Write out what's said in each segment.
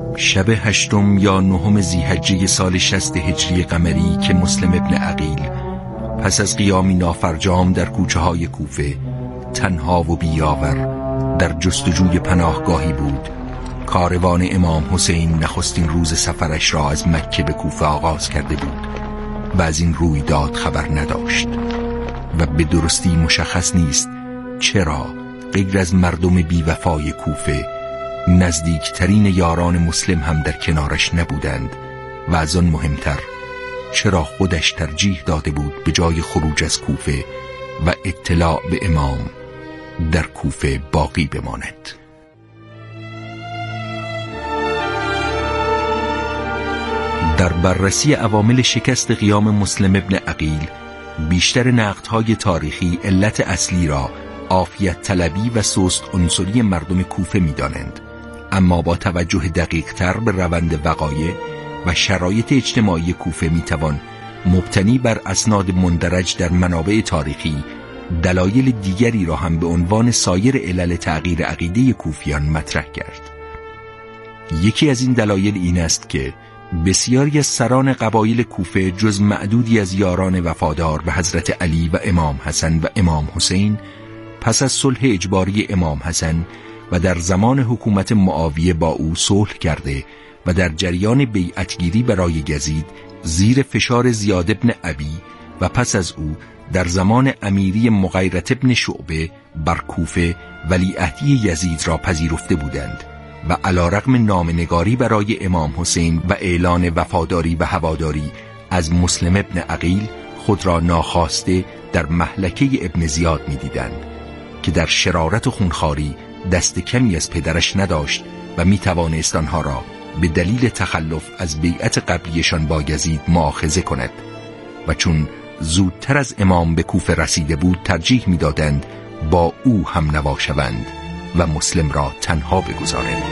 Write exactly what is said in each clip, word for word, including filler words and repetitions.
شب هشتم یا نهم ذی‌حجه سال شصت هجری قمری که مسلم ابن عقیل پس از قیامی نافرجام در کوچه های کوفه تنها و بیاور در جستجوی پناهگاهی بود، کاروان امام حسین نخستین روز سفرش را از مکه به کوفه آغاز کرده بود و از این رویداد خبر نداشت و به درستی مشخص نیست چرا غیر از مردم بیوفای کوفه نزدیکترین یاران مسلم هم در کنارش نبودند و از آن مهمتر چرا خودش ترجیح داده بود به جای خروج از کوفه و اطلاع به امام در کوفه باقی بماند. در بررسی عوامل شکست قیام مسلم ابن عقیل بیشتر نقدهای تاریخی علت اصلی را عافیت طلبی و سست عنصری مردم کوفه می دانند، اما با توجه دقیق تر به روند وقایع و شرایط اجتماعی کوفه می توان مبتنی بر اسناد مندرج در منابع تاریخی دلایل دیگری را هم به عنوان سایر علل تغییر عقیده کوفیان مطرح کرد. یکی از این دلایل این است که بسیاری از سران قبایل کوفه جز معدودی از یاران وفادار به حضرت علی و امام حسن و امام حسین پس از صلح اجباری امام حسن و در زمان حکومت معاویه با او صلح کرده و در جریان بیعتگیری برای یزید زیر فشار زیاد ابن ابی و پس از او در زمان امیری مغیرة ابن شعبه بر کوفه ولیعهدی یزید را پذیرفته بودند و علیرغم نامه‌نگاری برای امام حسین و اعلان وفاداری و هواداری از مسلم ابن عقیل خود را ناخواسته در مهلکه ابن زیاد می دیدند که در شرارت و خونخواری دست کمی از پدرش نداشت و می توانست آنها را به دلیل تخلف از بیعت قبلیشان با یزید مؤاخذه کند و چون زودتر از امام به کوفه رسیده بود ترجیح می دادند با او هم نوا شوند و مسلم را تنها بگذارند.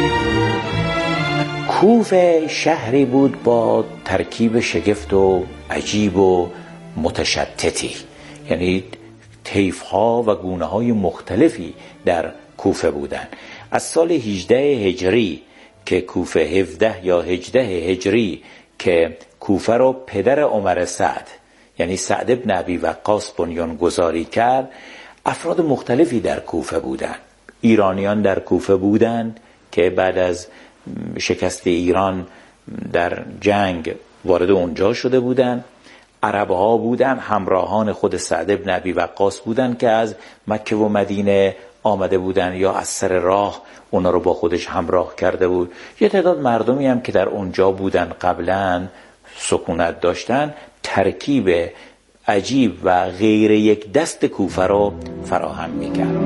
کوفه شهری بود با ترکیب شگفت و عجیب و متشتتی، یعنی طیف‌ها و گونه‌های مختلفی در کوفه بودند. از سال هجده هجری که کوفه هفده یا هجده هجری که کوفه رو پدر عمر سعد یعنی سعد ابن ابی وقاص بنیان گذاری کرد، افراد مختلفی در کوفه بودند. ایرانیان در کوفه بودند که بعد از شکست ایران در جنگ وارد اونجا شده بودند. عرب‌ها بودند، همراهان خود سعد ابن ابی وقاص بودند که از مکه و مدینه آمده بودند یا از سر راه اونا رو با خودش همراه کرده بود. یه تعداد مردمی هم که در اونجا بودند قبلا سکونت داشتن، ترکیب عجیب و غیر یک دست کوفه رو فراهم می‌کرد.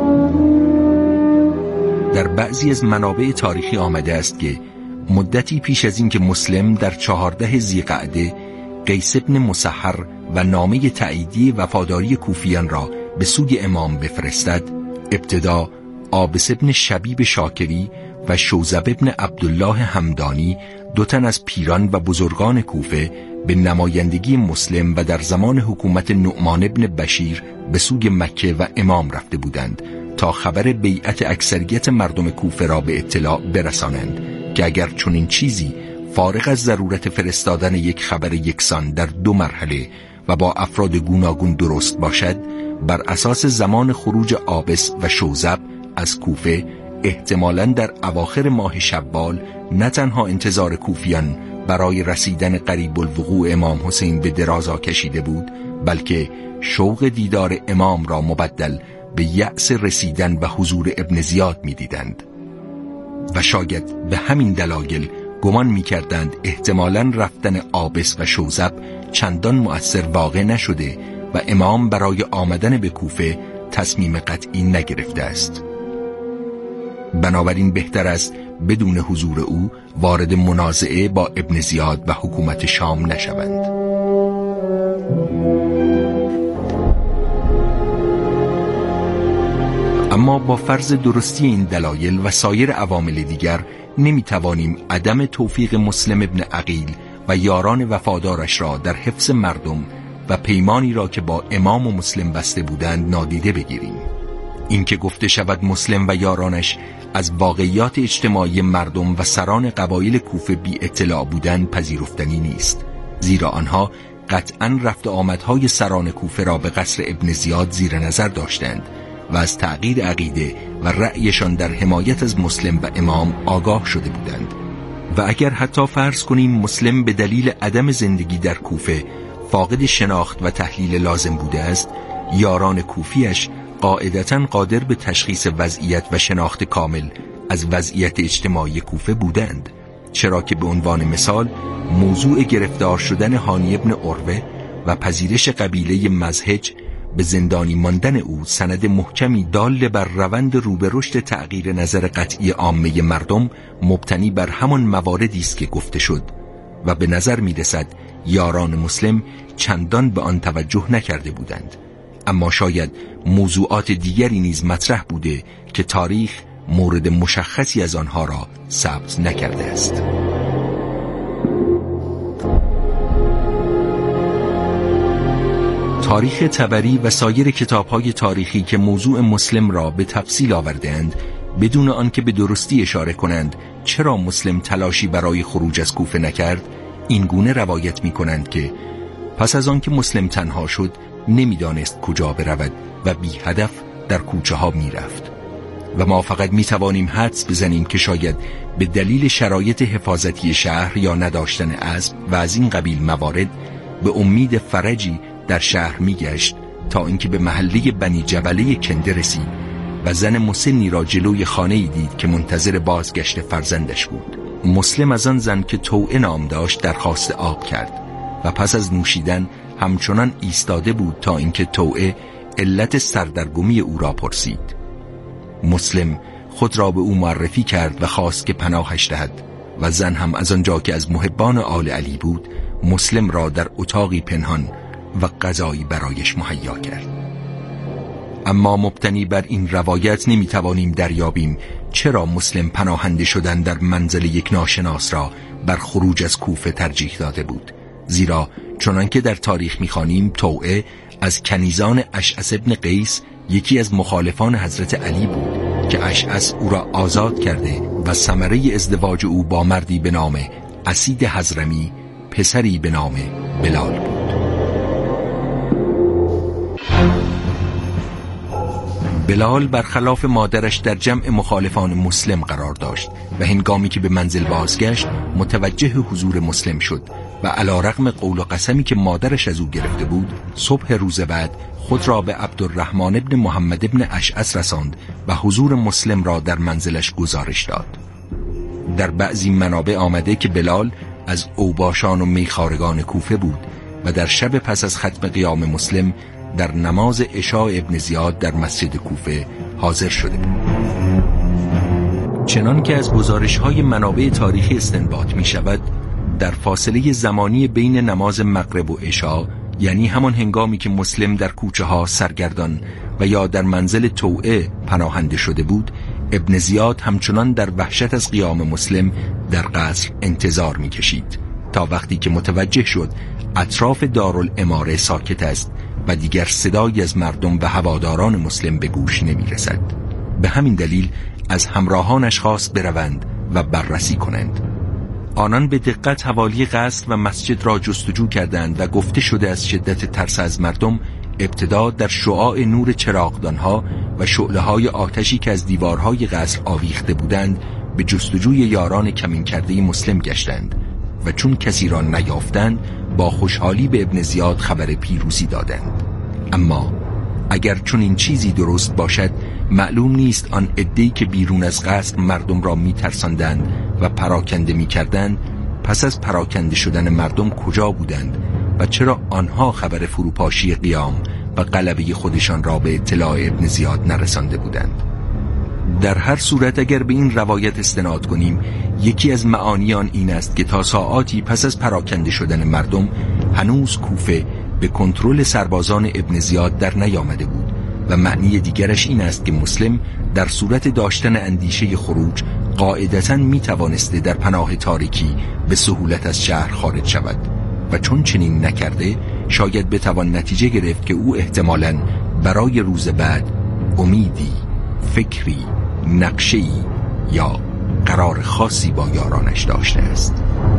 در بعضی از منابع تاریخی آمده است که مدتی پیش از این که مسلم در چهارده ذی‌قعده قیس ابن مسحر و نامه تأییدی وفاداری کوفیان را به سوی امام بفرستد، ابتدا عابس ابن شبیب شاکری و شوذب ابن عبدالله همدانی، دو تن از پیران و بزرگان کوفه، به نمایندگی مسلم و در زمان حکومت نعمان ابن بشیر به سوی مکه و امام رفته بودند تا خبر بیعت اکثریت مردم کوفه را به اطلاع برسانند که اگر چنین چیزی فارغ از ضرورت فرستادن یک خبر یکسان در دو مرحله و با افراد گوناگون درست باشد، بر اساس زمان خروج عابس و شوذب از کوفه احتمالاً در اواخر ماه شوال نه تنها انتظار کوفیان برای رسیدن قریب الوقوع امام حسین به درازا کشیده بود، بلکه شوق دیدار امام را مبدل به یأس رسیدن و حضور ابن زیاد می دیدند و شاید به همین دلایل گمان می کردند احتمالاً رفتن عابس و شوذب چندان مؤثر واقع نشده و امام برای آمدن به کوفه تصمیم قطعی نگرفته است. بنابراین بهتر است بدون حضور او وارد منازعه با ابن زیاد و حکومت شام نشوند. اما با فرض درستی این دلایل و سایر عوامل دیگر نمیتوانیم عدم توفیق مسلم ابن عقیل و یاران وفادارش را در حفظ مردم و پیمانی را که با امام و مسلم بسته بودند نادیده بگیریم. این که گفته شود مسلم و یارانش از واقعیات اجتماعی مردم و سران قبایل کوفه بی اطلاع بودن پذیرفتنی نیست، زیرا آنها قطعاً رفت آمدهای سران کوفه را به قصر ابن زیاد زیر نظر داشتند و از تغییر عقیده و رأیشان در حمایت از مسلم و امام آگاه شده بودند. و اگر حتی فرض کنیم مسلم به دلیل عدم زندگی در کوفه فاقد شناخت و تحلیل لازم بوده است، یاران کوفیش قاعدتاً قادر به تشخیص وضعیت و شناخت کامل از وضعیت اجتماعی کوفه بودند، چرا که به عنوان مثال موضوع گرفتار شدن هانی ابن عروه و پذیرش قبیله مزهج به زندانی ماندن او سند محکمی دال بر روند رو به رشد تغییر نظر قطعی عامه مردم مبتنی بر همان مواردی است که گفته شد و به نظر می رسد یاران مسلم چندان به آن توجه نکرده بودند. اما شاید موضوعات دیگری نیز مطرح بوده که تاریخ مورد مشخصی از آنها را ثبت نکرده است. تاریخ طبری و سایر کتاب‌های تاریخی که موضوع مسلم را به تفصیل آورده‌اند بدون آنکه به درستی اشاره کنند چرا مسلم تلاشی برای خروج از کوفه نکرد، این گونه روایت می‌کنند که پس از آنکه مسلم تنها شد نمی‌دانست کجا برود و بی هدف در کوچه ها می‌رفت و ما فقط می‌توانیم حدس بزنیم که شاید به دلیل شرایط حفاظتی شهر یا نداشتن اسب و از این قبیل موارد به امید فرجی در شهر میگشت تا اینکه به محله بنی جبله کنده رسید و زن مسنی را جلوی خانه‌ای دید که منتظر بازگشت فرزندش بود. مسلم از آن زن که توعه نام داشت درخواست آب کرد و پس از نوشیدن همچنان ایستاده بود تا اینکه توعه علت سردرگمی او را پرسید. مسلم خود را به او معرفی کرد و خواست که پناهش دهد و زن هم از آنجا که از محبان آل علی بود مسلم را در اتاقی پنهان و غذایی برایش مهیا کرد. اما مبتنی بر این روایت نمیتوانیم دریابیم چرا مسلم پناهنده شدن در منزل یک ناشناس را بر خروج از کوفه ترجیح داده بود، زیرا چنانکه در تاریخ میخوانیم توعه از کنیزان اشعث ابن قیس یکی از مخالفان حضرت علی بود که اشعث او را آزاد کرده و ثمره ازدواج او با مردی به نام اسید حضرمی پسری به نام بلال بود. بلال برخلاف مادرش در جمع مخالفان مسلم قرار داشت و هنگامی که به منزل بازگشت متوجه حضور مسلم شد و علی رغم قول و قسمی که مادرش از او گرفته بود صبح روز بعد خود را به عبدالرحمن ابن محمد ابن اشعث رساند و حضور مسلم را در منزلش گزارش داد. در بعضی منابع آمده که بلال از اوباشان و میخارگان کوفه بود و در شب پس از ختم قیام مسلم در نماز عشاء ابن زیاد در مسجد کوفه حاضر شده بود. چنان که از گزارش‌های منابع تاریخی استنباط می شود، در فاصله زمانی بین نماز مغرب و عشاء، یعنی همان هنگامی که مسلم در کوچه ها سرگردان و یا در منزل توعه پناهنده شده بود، ابن زیاد همچنان در وحشت از قیام مسلم در قصر انتظار می کشید تا وقتی که متوجه شد اطراف دارالاماره ساکت است و دیگر صدایی از مردم و هواداران مسلم به گوش نمی رسد. به همین دلیل از همراهانش خواست بروند و بررسی کنند. آنان به دقت حوالی قصر و مسجد را جستجو کردند و گفته شده از شدت ترس از مردم ابتدا در شعاع نور چراغدانها و شعله‌های آتشی که از دیوارهای قصر آویخته بودند به جستجوی یاران کمین کرده مسلم گشتند و چون کسی را نیافتند با خوشحالی به ابن زیاد خبر پیروزی دادند. اما اگر چون این چیزی درست باشد معلوم نیست آن عده‌ای که بیرون از قصر مردم را می‌ترساندند و پراکنده می‌کردند پس از پراکنده شدن مردم کجا بودند و چرا آنها خبر فروپاشی قیام و غلبه خودشان را به اطلاع ابن زیاد نرسانده بودند. در هر صورت اگر به این روایت استناد کنیم یکی از معانی آن این است که تا ساعاتی پس از پراکنده شدن مردم هنوز کوفه به کنترل سربازان ابن زیاد در نیامده بود و معنی دیگرش این است که مسلم در صورت داشتن اندیشه خروج قاعدتاً می توانسته در پناه تاریکی به سهولت از شهر خارج شود و چون چنین نکرده شاید بتوان نتیجه گرفت که او احتمالاً برای روز بعد امیدی، فکری، نقشه‌ای یا قرار خاصی با یارانش داشته است.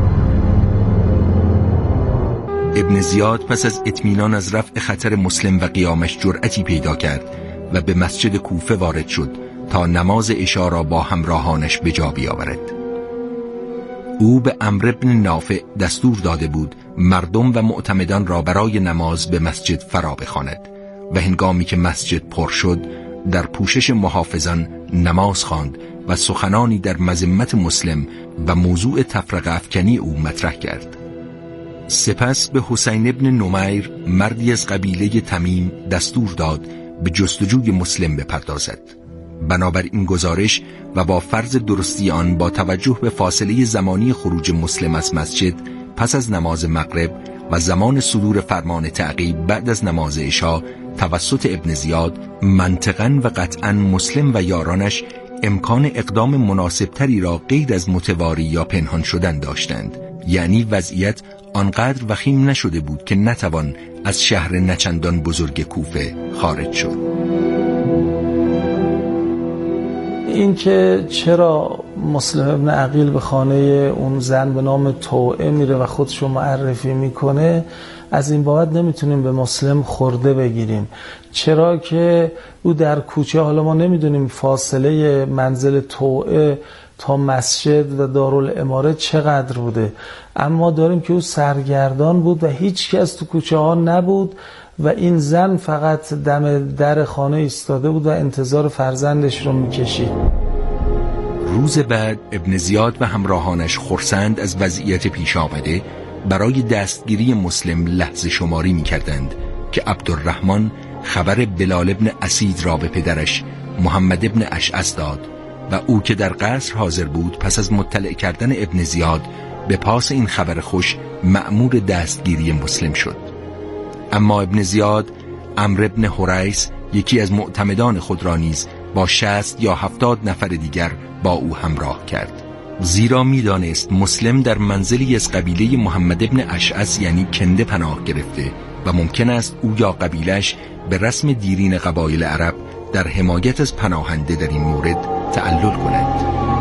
ابن زیاد پس از اطمینان از رفع خطر مسلم و قیامش جرأتی پیدا کرد و به مسجد کوفه وارد شد تا نماز عشا را با همراهانش به جا بیاورد. او به عمرو بن نافع دستور داده بود مردم و معتمدان را برای نماز به مسجد فرا بخواند و هنگامی که مسجد پر شد در پوشش محافظان نماز خواند و سخنانی در مذمت مسلم و موضوع تفرقه افکنی او مطرح کرد. سپس به حسین ابن نمیر مردی از قبیله تمیم دستور داد به جستجوی مسلم بپردازد. بنابراین گزارش و با فرض درستی آن با توجه به فاصله زمانی خروج مسلم از مسجد پس از نماز مغرب و زمان صدور فرمان تعقیب بعد از نماز عشا توسط ابن زیاد، منطقاً و قطعاً مسلم و یارانش امکان اقدام مناسبتری را غیر از متواری یا پنهان شدن داشتند، یعنی وضعیت آنقدر وخیم نشده بود که نتوان از شهر نچندان بزرگ کوفه خارج شد. این که چرا مسلم ابن عقیل به خانه اون زن به نام توعه میره و خودشو معرفی میکنه، از این بابت نمیتونیم به مسلم خورده بگیریم. چرا که او در کوچه، حالا ما نمیدونیم فاصله منزل توعه تا مسجد و دارالاماره چقدر بوده، اما داریم که او سرگردان بود و هیچ کس تو کوچه ها نبود و این زن فقط دم در خانه ایستاده بود و انتظار فرزندش رو میکشید. روز بعد ابن زیاد و همراهانش خرسند از وضعیت پیش آمده برای دستگیری مسلم لحظه شماری میکردند که عبدالرحمن خبر بلال ابن اسید را به پدرش محمد ابن اشعث داد و او که در قصر حاضر بود پس از مطلع کردن ابن زیاد به پاس این خبر خوش مأمور دستگیری مسلم شد. اما ابن زیاد عمرو بن حریث یکی از معتمدان خود را نیز با شصت یا هفتاد نفر دیگر با او همراه کرد، زیرا میدانست مسلم در منزلی از قبیله محمد ابن اشعث یعنی کنده پناه گرفته و ممکن است او یا قبیلش به رسم دیرین قبایل عرب در حمایت از پناهنده در این مورد تعلل کنند.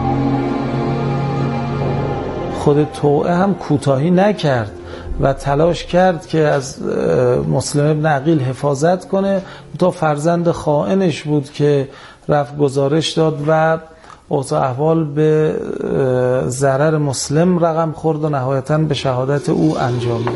خود توعه هم کوتاهی نکرد و تلاش کرد که از مسلم ابن عقیل حفاظت کنه، تا فرزند خائنش بود که رفت گزارش داد و اوضاع احوال به ضرر مسلم رقم خورد و نهایتاً به شهادت او انجامید.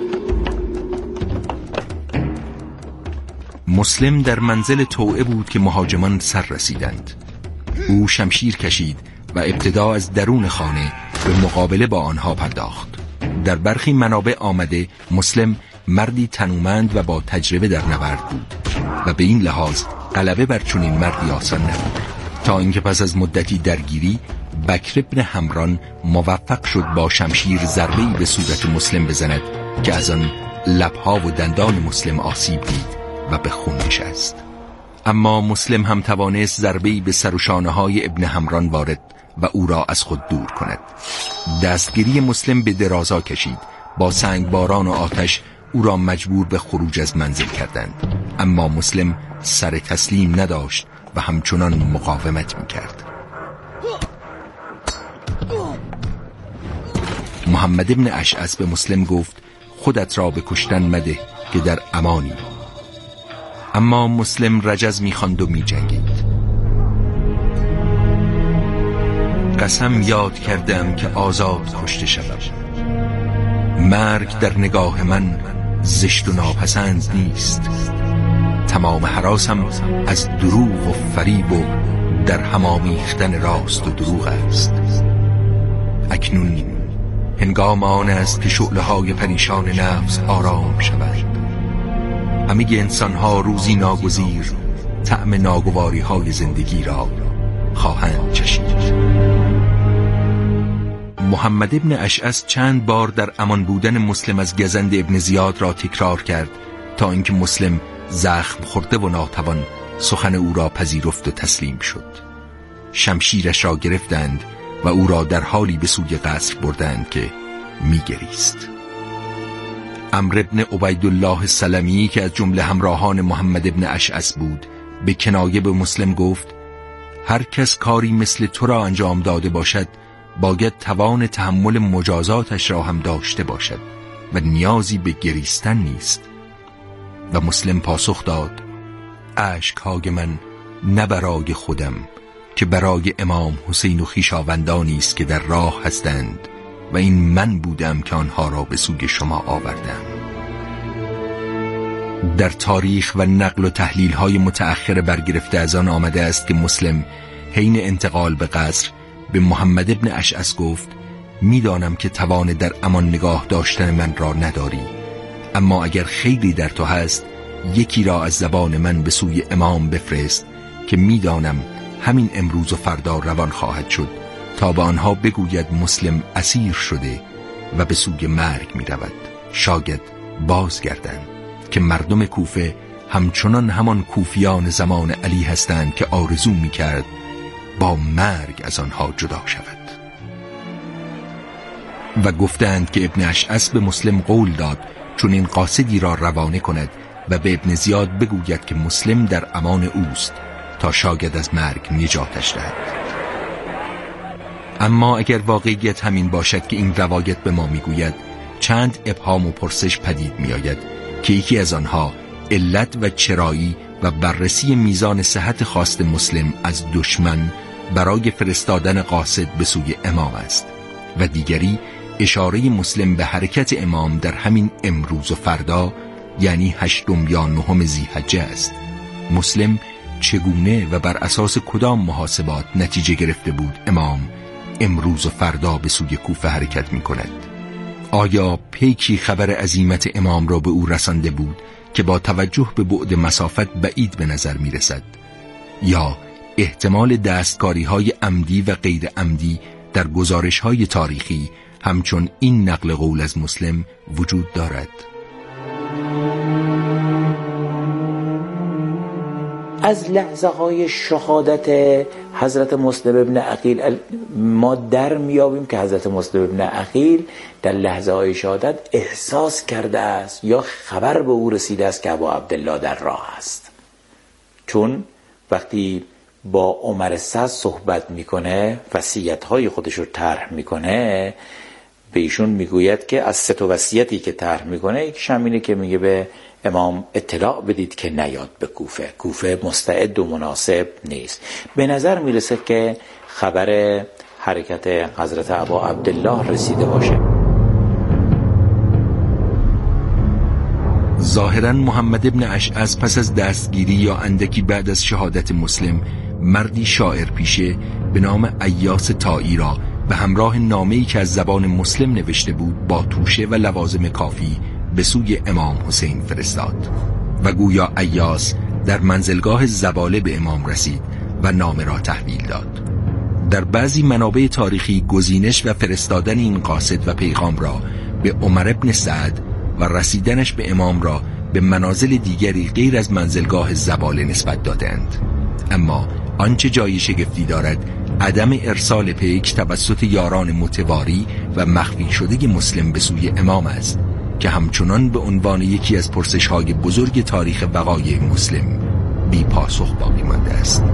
مسلم در منزل توعه بود که مهاجمان سر رسیدند. او شمشیر کشید و ابتدا از درون خانه به مقابله با آنها پرداخت. در برخی منابع آمده مسلم مردی تنومند و با تجربه در نبرد بود و به این لحاظ غلبه بر چنین مردی آسان نبود، تا اینکه پس از مدتی درگیری بکر بن حمران موفق شد با شمشیر ضربه‌ای به صورت مسلم بزند که از آن لبها و دندان مسلم آسیب دید و به خون نشست. اما مسلم هم توانست ضربه‌ای به سر و شانه‌های ابن حمران وارد و او را از خود دور کند. دستگیری مسلم به درازا کشید. با سنگباران و آتش او را مجبور به خروج از منزل کردند، اما مسلم سر تسلیم نداشت و همچنان مقاومت میکرد. محمد ابن اشعث به مسلم گفت خودت را به کشتن مده که در امانی. اما مسلم رجز میخواند و میجنگید. قسم یاد کردم که آزاد کشته شوم. مرگ در نگاه من زشت و ناپسند نیست. تمام هراسم از دروغ و فریب و در هم آمیختن راست و دروغ است. اکنون هنگام آن است که شعله‌های پریشان نفس آرام شود. همه انسان ها روزی ناگزیر طعم ناگواری های زندگی را خواهند چشید. محمد ابن اشعث چند بار در امان بودن مسلم از گزند ابن زیاد را تکرار کرد تا اینکه مسلم زخم خورده و ناتوان سخن او را پذیرفت و تسلیم شد. شمشیرش را گرفتند و او را در حالی به سوی قصر بردند که میگریست. عمرو ابن عبیدالله السلمی که از جمله همراهان محمد ابن اشعث بود به کنایه به مسلم گفت هر کس کاری مثل تو را انجام داده باشد باید توان تحمل مجازاتش را هم داشته باشد و نیازی به گریستن نیست. و مسلم پاسخ داد: اشک‌های من نه برای خودم که برای امام حسین و خویشاوندانی است که در راه هستند و این من بودم که آنها را به سوی شما آوردم. در تاریخ و نقل و تحلیل های متأخر برگرفته از آن آمده است که مسلم حین انتقال به قصر به محمد ابن اشعث گفت: میدانم که توان در امان نگاه داشتن من را نداری، اما اگر خیلی در تو هست یکی را از زبان من به سوی امام بفرست که میدانم همین امروز و فردا روان خواهد شد تا به آنها بگوید مسلم اسیر شده و به سوی مرگ می رود. شاید بازگردند که مردم کوفه همچنان همان کوفیان زمان علی هستند که آرزو می کرد با مرگ از آنها جدا شود. و گفتند که ابن اشعث به مسلم قول داد چون این قاصدی را روانه کند و به ابن زیاد بگوید که مسلم در امان اوست تا شاید از مرگ نجاتش دهد. اما اگر واقعیت همین باشد که این روایت به ما میگوید، چند ابهام و پرسش پدید میآید که یکی از آنها علت و چرایی و بررسی میزان صحت خواست مسلم از دشمن برای فرستادن قاصد به سوی امام است و دیگری اشاره مسلم به حرکت امام در همین امروز و فردا، یعنی هشتم یا نهم ذی‌حجه است. مسلم چگونه و بر اساس کدام محاسبات نتیجه گرفته بود امام امروز و فردا به سوی کوفه حرکت می کند؟ آیا پیکی خبر عزیمت امام را به او رسانده بود که با توجه به بعد مسافت بعید به نظر می رسد؟ یا احتمال دستکاری های عمدی و غیر عمدی در گزارش های تاریخی همچون این نقل قول از مسلم وجود دارد؟ از لحظه های شهادت حضرت مسلم ابن عقیل ما در میابیم که حضرت مسلم ابن عقیل در لحظه های شهادت احساس کرده است یا خبر به او رسیده است که ابا عبدالله در راه است. چون وقتی با عمر سعد صحبت میکنه، وصیت های خودش رو طرح میکنه، به ایشون میگوید که از سه تا وصیتی که طرح میکنه، یکیش همینه که میگه به امام اطلاع بدید که نیاد به کوفه، کوفه مستعد و مناسب نیست. به نظر میرسه که خبر حرکت حضرت ابا عبدالله رسیده باشه. ظاهراً محمد ابن اشعث پس از دستگیری یا اندکی بعد از شهادت مسلم، مردی شاعر پیشه به نام ایاس طائی را به همراه نامه‌ای که از زبان مسلم نوشته بود با توشه و لوازم کافی به سوی امام حسین فرستاد و گویا ایاس در منزلگاه زباله به امام رسید و نامه را تحویل داد. در بعضی منابع تاریخی گزینش و فرستادن این قاصد و پیغام را به عمر ابن سعد و رسیدنش به امام را به منازل دیگری غیر از منزلگاه زباله نسبت دادند. اما آنچه جای شگفتی دارد عدم ارسال پیک توسط یاران متواری و مخفی شده مسلم به سوی امام است که همچنان به عنوان یکی از پرسش‌های بزرگ تاریخ وقایع مسلم بی پاسخ باقی مانده است.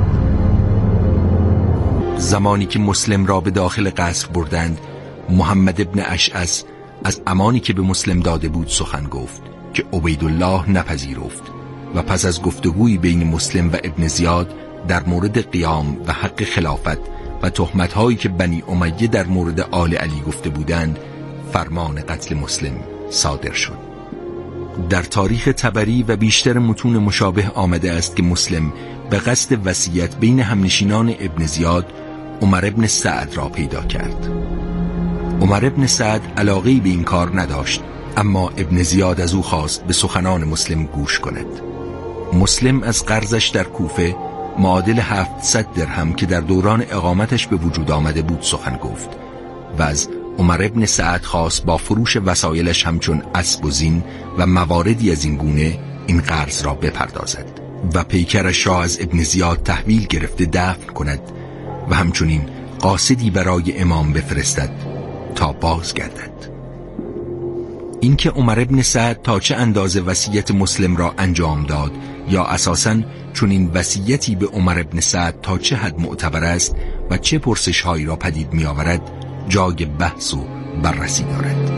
زمانی که مسلم را به داخل قصر بردند، محمد ابن اشعث از امانی که به مسلم داده بود سخن گفت که عبیدالله نپذیرفت و پس از گفتگویی بین مسلم و ابن زیاد در مورد قیام و حق خلافت و تهمت‌هایی که بنی امیه در مورد آل علی گفته بودند، فرمان قتل مسلم صادر شد. در تاریخ طبری و بیشتر متون مشابه آمده است که مسلم به قصد وصیت بین همنشینان ابن زیاد عمر ابن سعد را پیدا کرد. عمر ابن سعد علاقه‌ای به این کار نداشت، اما ابن زیاد از او خواست به سخنان مسلم گوش کند. مسلم از قرضش در کوفه معادل هفتصد درهم که در دوران اقامتش به وجود آمده بود سخن گفت و از عمر ابن سعد خواست با فروش وسایلش همچون اسب و زین و مواردی از این گونه این قرض را بپردازد و پیکرش را از ابن زیاد تحویل گرفته دفن کند و همچنین قاصدی برای امام بفرستد تا باز گردد. اینکه عمر ابن سعد تا چه اندازه وصیت مسلم را انجام داد یا اساساً چون این وصیتی به عمر ابن سعد تا چه حد معتبر است و چه پرسش هایی را پدید می آورد جای بحث و بررسی دارد.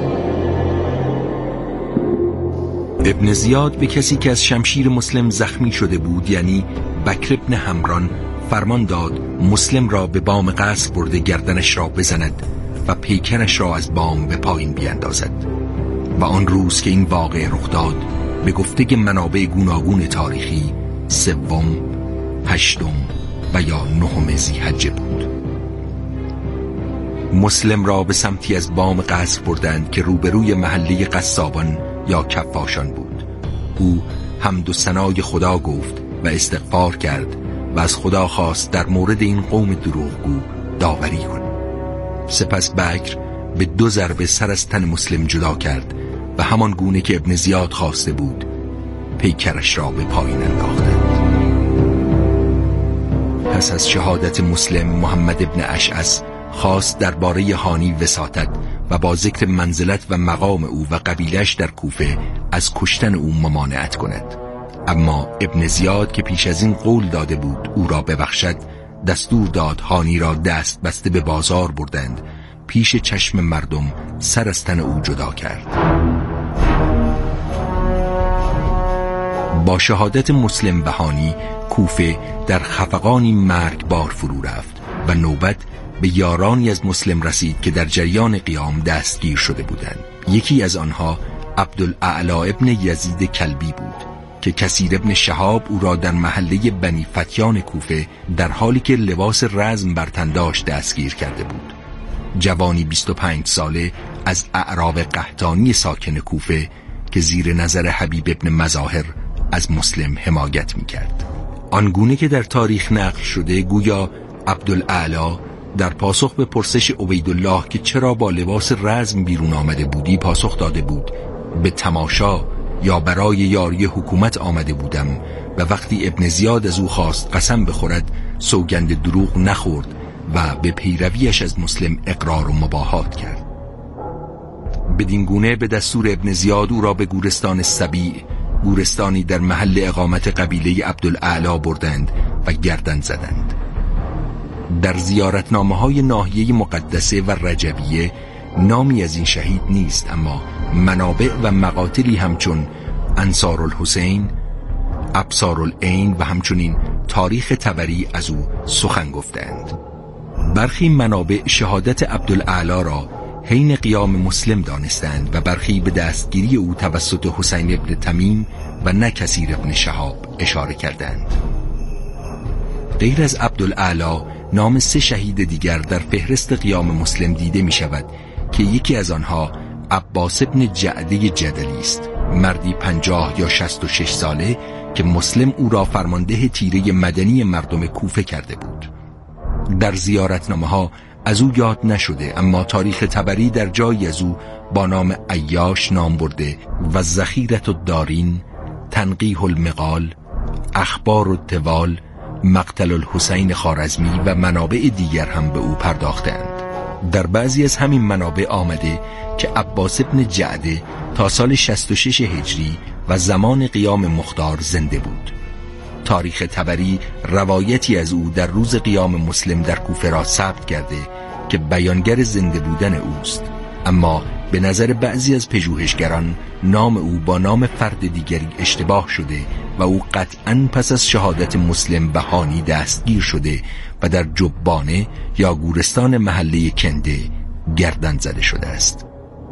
ابن زیاد به کسی که از شمشیر مسلم زخمی شده بود، یعنی بکر ابن حمران، فرمان داد مسلم را به بام قصر برده گردنش را بزند و پیکرش را از بام به پایین بیاندازد. و آن روز که این واقعه رخ داد به گفته منابع گوناگون تاریخی سوم، هشتم و یا نهم ذی‌حجه بود. مسلم را به سمتی از بام قصر بردند که روبروی محله قصابان یا کفاشان بود. او حمد و ثنای خدا گفت و استغفار کرد و از خدا خواست در مورد این قوم دروغگو داوری کند. سپس بکر به دو ضربه سر از تن مسلم جدا کرد و همان گونه که ابن زیاد خواسته بود پیکرش را به پایین انداختند. پس از شهادت مسلم، محمد ابن اشعث خواست درباره هانی وساطت و با ذکر منزلت و مقام او و قبیلش در کوفه از کشتن او ممانعت کند. اما ابن زیاد که پیش از این قول داده بود او را ببخشد، دستور داد هانی را دست بسته به بازار بردند، پیش چشم مردم سر از تن او جدا کرد. با شهادت مسلم و هانی، کوفه در خفقانی مرگبار فرو رفت و نوبت به یارانی از مسلم رسید که در جریان قیام دستگیر شده بودند. یکی از آنها عبدالاعلی ابن یزید کلبی بود که کثیر ابن شهاب او را در محله بنی فتیان کوفه در حالی که لباس رزم بر تن داشت دستگیر کرده بود. جوانی بیست و پنج ساله از اعراب قحطانی ساکن کوفه که زیر نظر حبیب ابن مظاهر از مسلم حمایت می‌کرد. آنگونه که در تاریخ نقل شده گویا عبدالاعلی در پاسخ به پرسش عبیدالله که چرا با لباس رزم بیرون آمده بودی پاسخ داده بود به تماشا یا برای یاری حکومت آمده بودم، و وقتی ابن زیاد از او خواست قسم بخورد سوگند دروغ نخورد و به پیرویش از مسلم اقرار و مباهات کرد. بدین گونه به دستور ابن زیاد او را به گورستان سبیع، گورستانی در محل اقامت قبیله عبدالاعلی بردند و گردن زدند. در زیارتنامه‌های ناحیه مقدسه و رجبیه نامی از این شهید نیست، اما منابع و مقاتلی همچون انصار الحسین، ابصار العین و همچنین تاریخ طبری از او سخن گفتند. برخی منابع شهادت عبدالاعلی را حین قیام مسلم دانستند و برخی به دستگیری او توسط حسین ابن تمیم و نه کثیر ابن شهاب اشاره کردند. غیر از عبدالاعلی نام سه شهید دیگر در فهرست قیام مسلم دیده می شود که یکی از آنها عباس ابن جعده جدلی است، مردی پنجاه یا شصت و شش ساله که مسلم او را فرمانده تیره مدنی مردم کوفه کرده بود. در زیارتنامه ها از او یاد نشده، اما تاریخ طبری در جایی از او با نام عیاش نام برده و ذخیرة الدارین، تنقیح المقال، اخبار الطوال، مقتل الحسین خوارزمی و منابع دیگر هم به او پرداختند. در بعضی از همین منابع آمده که عباس ابن جعده تا سال شصت و شش هجری و زمان قیام مختار زنده بود. تاریخ طبری روایتی از او در روز قیام مسلم در کوفه را ثبت کرده که بیانگر زنده بودن اوست، اما به نظر بعضی از پژوهشگران نام او با نام فرد دیگری اشتباه شده و او قطعاً پس از شهادت مسلم به هانی دستگیر شده و در جبانه یا گورستان محله کنده گردن زده شده است.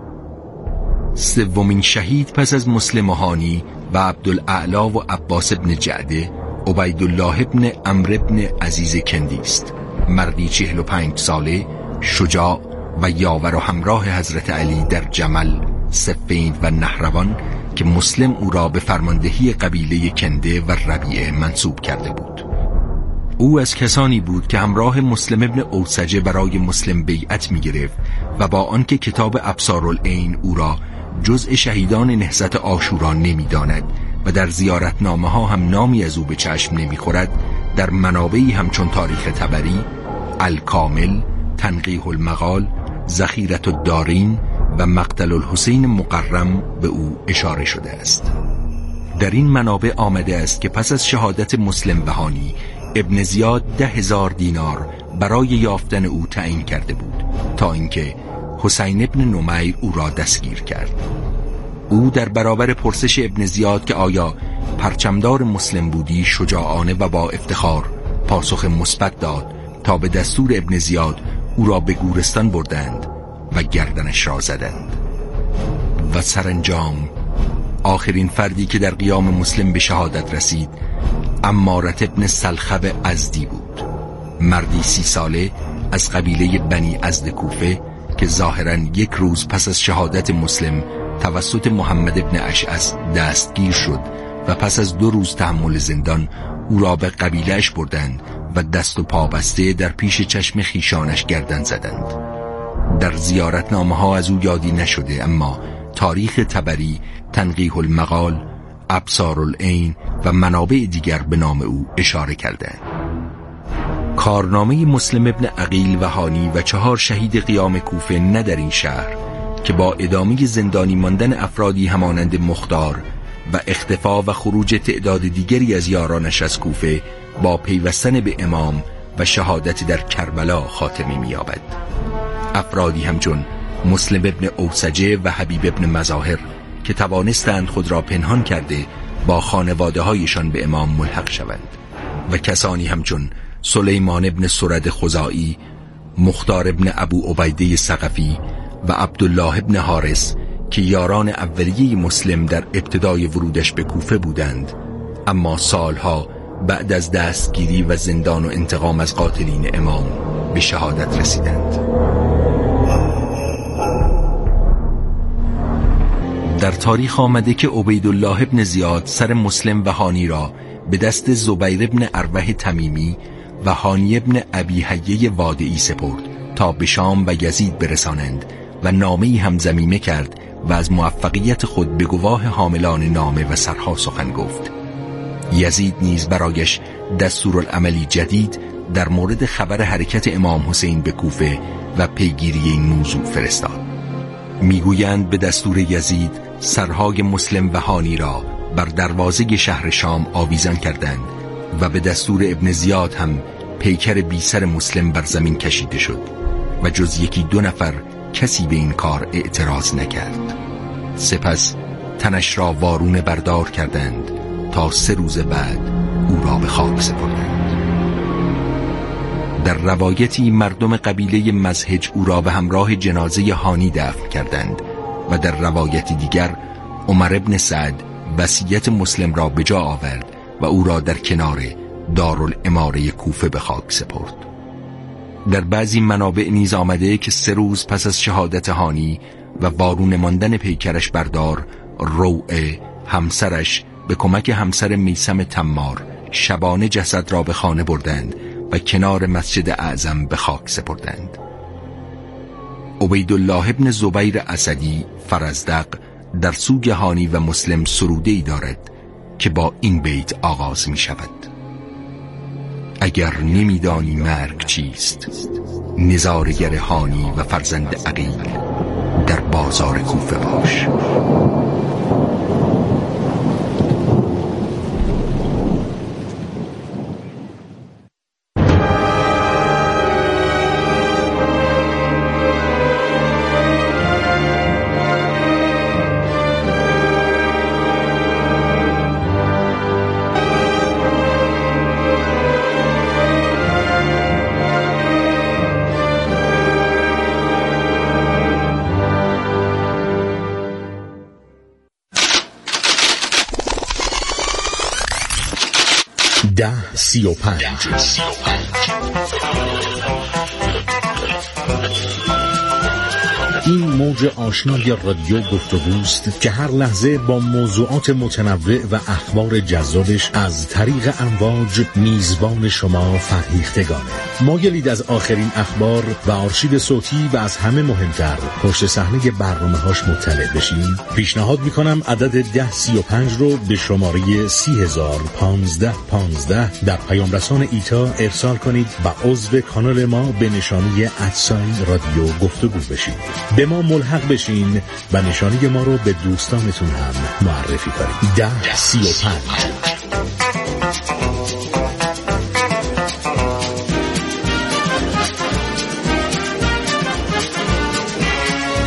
سومین شهید پس از مسلم و هانی و عبدالاعلی و عباس ابن جعده عبیدالله ابن عمرو ابن عزیز کندی است، مردی چهل و پنج ساله، شجاع و یاور و همراه حضرت علی در جمل، صفین و نهروان که مسلم او را به فرماندهی قبیله کنده و ربیعه منصوب کرده بود. او از کسانی بود که همراه مسلم ابن اوسجه برای مسلم بیعت می گرفت و با آنکه کتاب ابصار العین او را جزء شهیدان نهضت عاشورا نمی داند و در زیارتنامه ها هم نامی از او به چشم نمی خورد، در منابعی همچون تاریخ طبری، الکامل، تنقیح المقال، ذخیرة الدارین و مقتل الحسین مقرم به او اشاره شده است. در این منابع آمده است که پس از شهادت مسلم بهانی ابن زیاد ده هزار دینار برای یافتن او تعیین کرده بود تا اینکه حسین ابن نمیر او را دستگیر کرد. او در برابر پرسش ابن زیاد که آیا پرچمدار مسلم بودی شجاعانه و با افتخار پاسخ مثبت داد تا به دستور ابن زیاد او را به گورستان بردند و گردنش را زدند. و سرانجام آخرین فردی که در قیام مسلم به شهادت رسید عمارة ابن سلخب ازدی بود، مردی سی ساله از قبیله بنی ازد کوفه که ظاهراً یک روز پس از شهادت مسلم توسط محمد ابن اشعث دستگیر شد و پس از دو روز تحمل زندان او را به قبیلهش بردند و دست و پا بسته در پیش چشم خیشانش گردن زدند. در زیارتنامه ها از او یادی نشده، اما تاریخ طبری، تنقیح المقال، ابصار العین و منابع دیگر به نام او اشاره کردند. کارنامه مسلم ابن عقیل و هانی و چهار شهید قیام کوفه نه در این شهر که با ادامه زندانی ماندن افرادی همانند مختار و اختفا و خروج تعداد دیگری از یارانش از کوفه با پیوستن به امام و شهادت در کربلا خاتمه می‌یابد. افرادی همچون مسلم ابن اوسجه و حبیب ابن مظاهر که توانستند خود را پنهان کرده با خانواده هایشان به امام ملحق شوند و کسانی همچون سلیمان ابن سرد خزائی، مختار ابن ابو عبیده ثقفی و عبدالله ابن حارس که یاران اولیه مسلم در ابتدای ورودش به کوفه بودند، اما سالها بعد از دستگیری و زندان و انتقام از قاتلین امام به شهادت رسیدند. در تاریخ آمده که عبیدالله ابن زیاد سر مسلم و هانی را به دست زبیر ابن اروح تمیمی و هانی ابن ابی حیه وادعی سپرد تا به شام و یزید برسانند و نامه‌ای هم ضمیمه کرد و از موفقیت خود به گواه حاملان نامه و سرها سخن گفت. یزید نیز برایش دستورالعملی جدید در مورد خبر حرکت امام حسین به کوفه و پیگیری این موضوع فرستاد. میگویند به دستور یزید سرهای مسلم و هانی را بر دروازه شهر شام آویزان کردند و به دستور ابن زیاد هم پیکر بی سر مسلم بر زمین کشیده شد و جز یکی دو نفر کسی به این کار اعتراض نکرد. سپس تنش را وارونه بردار کردند تا سه روز بعد او را به خاک سپردند. در روایتی مردم قبیله مزهج او را به همراه جنازه هانی دفن کردند و در روایتی دیگر عمر ابن سعد وصیت مسلم را به جا آورد و او را در کنار دارالاماره کوفه به خاک سپرد. در بعضی منابع نیز آمده که سه روز پس از شهادت هانی و وارونه ماندن پیکرش بردار، روعه همسرش به کمک همسر میثم تمار شبانه جسد را به خانه بردند و کنار مسجد اعظم به خاک سپردند. عبیدالله ابن زبیر اسدی فرزدق در سوگ هانی و مسلم سروده‌ای دارد که با این بیت آغاز می شود: اگر نمیدانی مرگ چیست، نظارگر هانی و فرزند عقیل در بازار کوفه باش. ده سی و پنج این موج آشنای رادیو گفتگوست که هر لحظه با موضوعات متنوع و اخبار جذابش از طریق امواج میزبان شما فرهیختگانه. مایلید از آخرین اخبار و آرشیو صوتی و از همه مهمتر پشت صحنه برنامه‌هاش مطلع بشین؟ پیشنهاد میکنم عدد ده سی و پنج رو به شماره سی هزار پانزده پانزده در پیام رسان ایتا ارسال کنید و عضو کانال ما به نشانی ادساین رادیو گفتگو بشید. به ما ملحق بشین و نشانی ما رو به دوستانتون هم معرفی کنید. ده سی و پنج